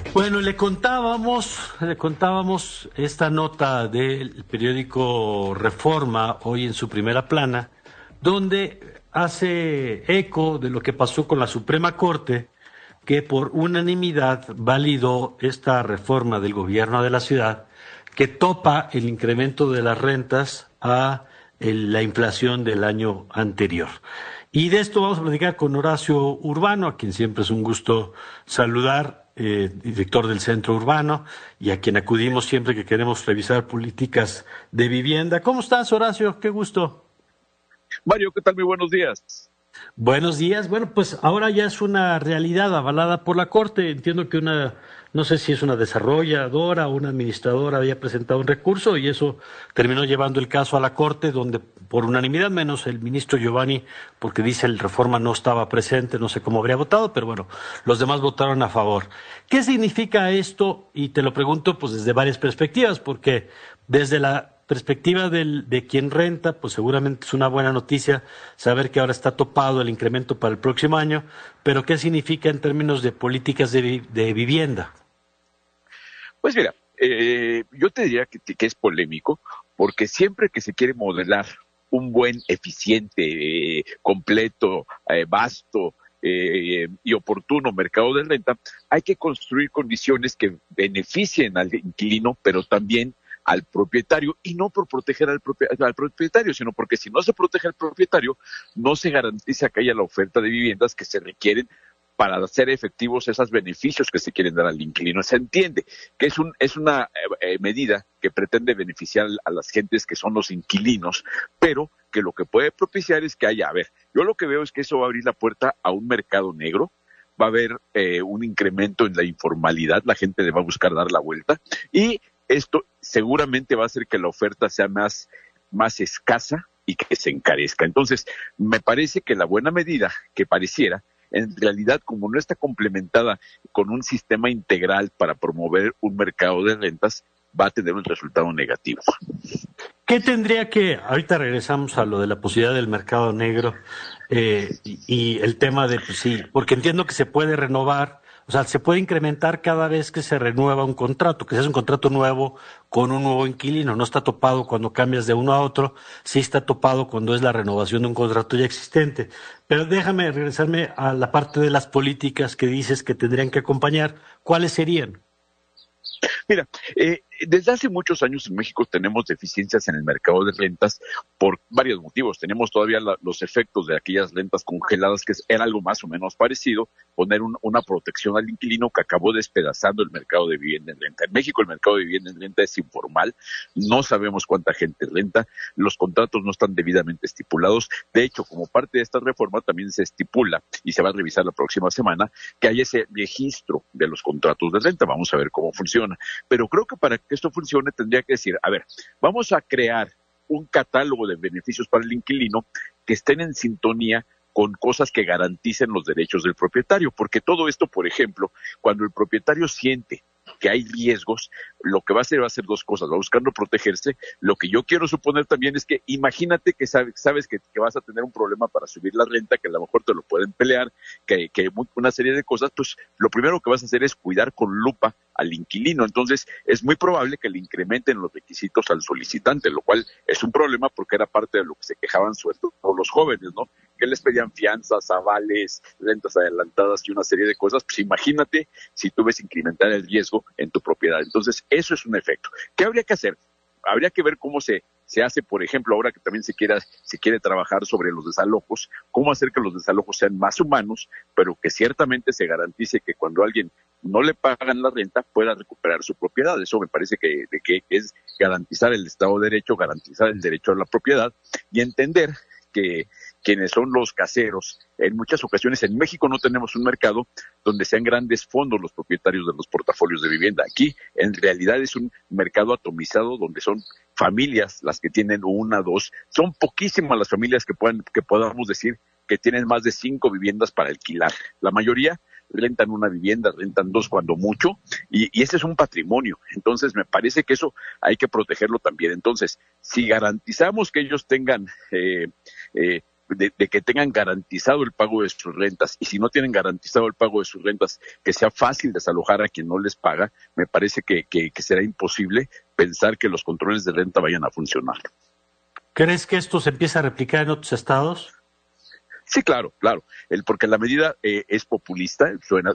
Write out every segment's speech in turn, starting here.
Bueno, le contábamos esta nota del periódico Reforma hoy en su primera plana, donde hace eco de lo que pasó con la Suprema Corte, que por unanimidad validó esta reforma del gobierno de la ciudad, que topa el incremento de las rentas a la inflación del año anterior. Y de esto vamos a platicar con Horacio Urbano, a quien siempre es un gusto saludar, director del Centro Urbano, y a quien acudimos siempre que queremos revisar políticas de vivienda. ¿Cómo estás, Horacio? Qué gusto. Mario, ¿qué tal? Muy buenos días. Buenos días. Bueno, pues ahora ya es una realidad avalada por la Corte. Entiendo que no sé si es una desarrolladora o una administradora había presentado un recurso y eso terminó llevando el caso a la Corte, donde por unanimidad, menos el ministro Giovanni, porque dice el Reforma no estaba presente, no sé cómo habría votado, pero bueno, los demás votaron a favor. ¿Qué significa esto? Y te lo pregunto pues desde varias perspectivas, porque desde la perspectiva de quien renta, pues seguramente es una buena noticia saber que ahora está topado el incremento para el próximo año, pero ¿qué significa en términos de políticas de vivienda? Pues mira, yo te diría que es polémico, porque siempre que se quiere modelar un buen, eficiente, completo, vasto y oportuno mercado de renta, hay que construir condiciones que beneficien al inquilino, pero también al propietario, y no por proteger al propietario, sino porque si no se protege al propietario, no se garantiza que haya la oferta de viviendas que se requieren para hacer efectivos esos beneficios que se quieren dar al inquilino. Se entiende que es una medida que pretende beneficiar a las gentes que son los inquilinos, pero que lo que puede propiciar es que haya, a ver, yo lo que veo es que eso va a abrir la puerta a un mercado negro, va a haber un incremento en la informalidad, la gente le va a buscar dar la vuelta, y esto seguramente va a hacer que la oferta sea más escasa y que se encarezca. Entonces, me parece que la buena medida que pareciera, en realidad, como no está complementada con un sistema integral para promover un mercado de rentas, va a tener un resultado negativo. Ahorita regresamos a lo de la posibilidad del mercado negro y el tema de, pues sí, porque entiendo que se puede renovar, o sea, se puede incrementar cada vez que se renueva un contrato, que se hace un contrato nuevo con un nuevo inquilino, no está topado cuando cambias de uno a otro, sí está topado cuando es la renovación de un contrato ya existente. Pero déjame regresarme a la parte de las políticas que dices que tendrían que acompañar, ¿cuáles serían? Mira, desde hace muchos años en México tenemos deficiencias en el mercado de rentas por varios motivos. Tenemos todavía los efectos de aquellas rentas congeladas, que era algo más o menos parecido, poner una protección al inquilino que acabó despedazando el mercado de vivienda en renta. En México el mercado de vivienda en renta es informal, no sabemos cuánta gente renta, los contratos no están debidamente estipulados. De hecho, como parte de esta reforma también se estipula, y se va a revisar la próxima semana, que hay ese registro de los contratos de renta. Vamos a ver cómo funciona. Pero creo que para que esto funcione tendría que decir, a ver, vamos a crear un catálogo de beneficios para el inquilino que estén en sintonía con cosas que garanticen los derechos del propietario, porque todo esto, por ejemplo, cuando el propietario siente que hay riesgos, lo que va a hacer dos cosas, va buscando protegerse. Lo que yo quiero suponer también es que imagínate que sabes que vas a tener un problema para subir la renta, que a lo mejor te lo pueden pelear, que una serie de cosas, pues lo primero que vas a hacer es cuidar con lupa al inquilino. Entonces es muy probable que le incrementen los requisitos al solicitante, lo cual es un problema porque era parte de lo que se quejaban sobre todo los jóvenes, ¿no? Que les pedían fianzas, avales, rentas adelantadas y una serie de cosas. Pues imagínate si tú ves incrementar el riesgo en tu propiedad. Entonces eso es un efecto. ¿Qué habría que hacer? Habría que ver cómo se hace, por ejemplo, ahora que también se quiere trabajar sobre los desalojos, cómo hacer que los desalojos sean más humanos, pero que ciertamente se garantice que cuando alguien no le pagan la renta pueda recuperar su propiedad. Eso me parece que es garantizar el Estado de Derecho, garantizar el derecho a la propiedad y entender que quienes son los caseros, en muchas ocasiones en México no tenemos un mercado donde sean grandes fondos los propietarios de los portafolios de vivienda. Aquí en realidad es un mercado atomizado donde son familias las que tienen una, dos, son poquísimas las familias que podamos decir que tienen más de 5 viviendas para alquilar. La mayoría rentan una vivienda, rentan 2 cuando mucho, y ese es un patrimonio. Entonces me parece que eso hay que protegerlo también. Entonces, si garantizamos que ellos tengan de que tengan garantizado el pago de sus rentas, y si no tienen garantizado el pago de sus rentas, que sea fácil desalojar a quien no les paga. Me parece que será imposible pensar que los controles de renta vayan a funcionar. ¿Crees que esto se empieza a replicar en otros estados? Sí, claro, porque la medida es populista,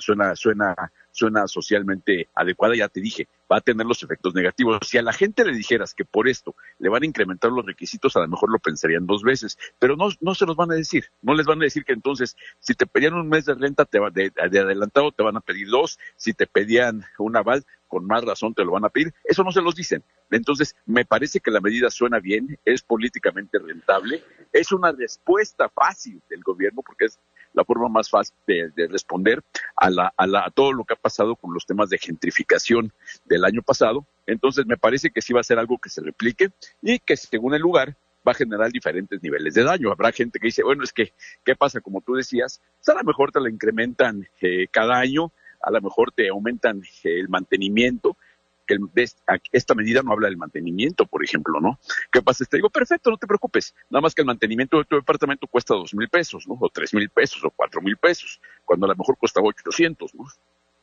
suena socialmente adecuada. Ya te dije, va a tener los efectos negativos. Si a la gente le dijeras que por esto le van a incrementar los requisitos, a lo mejor lo pensarían 2 veces, pero no se los van a decir. No les van a decir que entonces, si te pedían un mes de renta de adelantado, te van a pedir 2, si te pedían un aval, con más razón te lo van a pedir. Eso no se los dicen. Entonces, me parece que la medida suena bien, es políticamente rentable, es una respuesta fácil del gobierno, porque es la forma más fácil de responder a todo lo que ha pasado con los temas de gentrificación del año pasado. Entonces, me parece que sí va a ser algo que se replique y que, según el lugar, va a generar diferentes niveles de daño. Habrá gente que dice, bueno, es que, ¿qué pasa? Como tú decías, pues a lo mejor te la incrementan cada año, a lo mejor te aumentan el mantenimiento, que esta medida no habla del mantenimiento, por ejemplo, ¿no? ¿Qué pasa? Te digo, perfecto, no te preocupes, nada más que el mantenimiento de tu departamento cuesta 2,000 pesos, ¿no? O 3,000 pesos, o 4,000 pesos, cuando a lo mejor costaba 800, ¿no?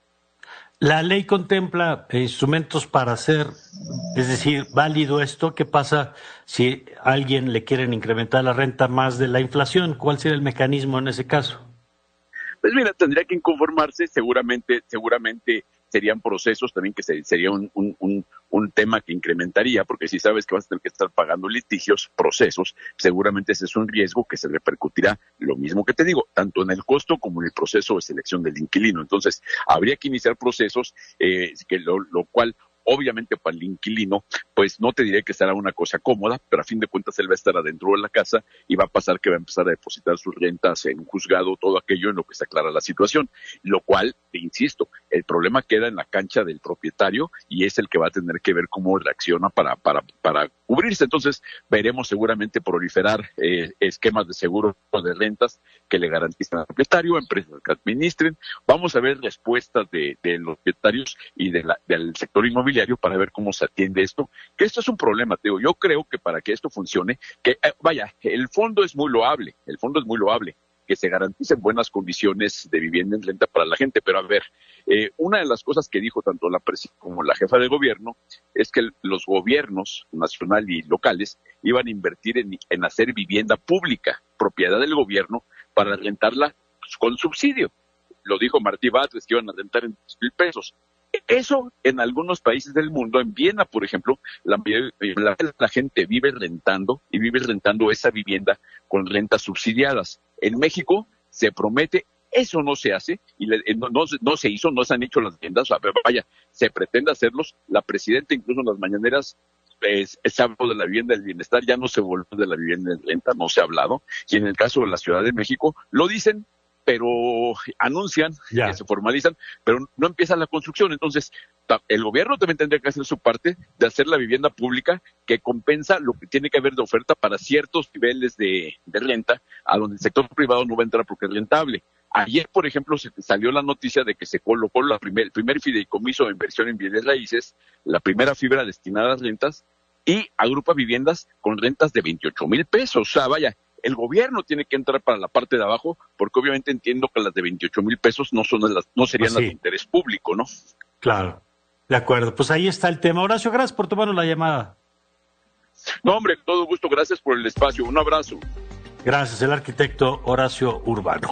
La ley contempla instrumentos para hacer, es decir, válido esto. ¿Qué pasa si a alguien le quieren incrementar la renta más de la inflación? ¿Cuál sería el mecanismo en ese caso? Pues mira, tendría que inconformarse, seguramente serían procesos también, que sería un tema que incrementaría, porque si sabes que vas a tener que estar pagando litigios, procesos, seguramente ese es un riesgo que se repercutirá, lo mismo que te digo, tanto en el costo como en el proceso de selección del inquilino. Entonces, habría que iniciar procesos, lo cual, obviamente, para el inquilino, pues no te diré que será una cosa cómoda, pero a fin de cuentas él va a estar adentro de la casa y va a pasar que va a empezar a depositar sus rentas en un juzgado, todo aquello en lo que se aclara la situación, lo cual, te insisto, el problema queda en la cancha del propietario y es el que va a tener que ver cómo reacciona para cubrirse. Entonces, veremos seguramente proliferar esquemas de seguro de rentas que le garanticen al propietario, empresas que administren. Vamos a ver respuestas de los propietarios y del sector inmobiliario para ver cómo se atiende esto, que esto es un problema, Teo. Yo creo que para que esto funcione, el fondo es muy loable, que se garanticen buenas condiciones de vivienda en renta para la gente, pero a ver, una de las cosas que dijo tanto la presidenta como la jefa de gobierno es que los gobiernos nacional y locales iban a invertir en hacer vivienda pública, propiedad del gobierno, para rentarla con subsidio. Lo dijo Martí Batres, que iban a rentar en 10,000 pesos. Eso en algunos países del mundo, en Viena, por ejemplo, la gente vive rentando esa vivienda con rentas subsidiadas. En México se promete, eso no se hace, y no se hizo, no se han hecho las viviendas, se pretende hacerlos. La presidenta, incluso en las mañaneras, se habló de la vivienda del bienestar, ya no se volvió de la vivienda en renta, no se ha hablado, y en el caso de la Ciudad de México, lo dicen, pero anuncian que se formalizan, pero no empieza la construcción. Entonces, el gobierno también tendría que hacer su parte de hacer la vivienda pública que compensa lo que tiene que haber de oferta para ciertos niveles de renta, a donde el sector privado no va a entrar porque es rentable. Ayer, por ejemplo, se salió la noticia de que se colocó el primer fideicomiso de inversión en bienes raíces, la primera fibra destinada a las rentas, y agrupa viviendas con rentas de 28,000 pesos. O sea, el gobierno tiene que entrar para la parte de abajo, porque obviamente entiendo que las de 28,000 pesos no serían las de interés público, ¿no? Claro, de acuerdo. Pues ahí está el tema. Horacio, gracias por tomarnos la llamada. No, hombre, todo gusto, gracias por el espacio. Un abrazo. Gracias, el arquitecto Horacio Urbano.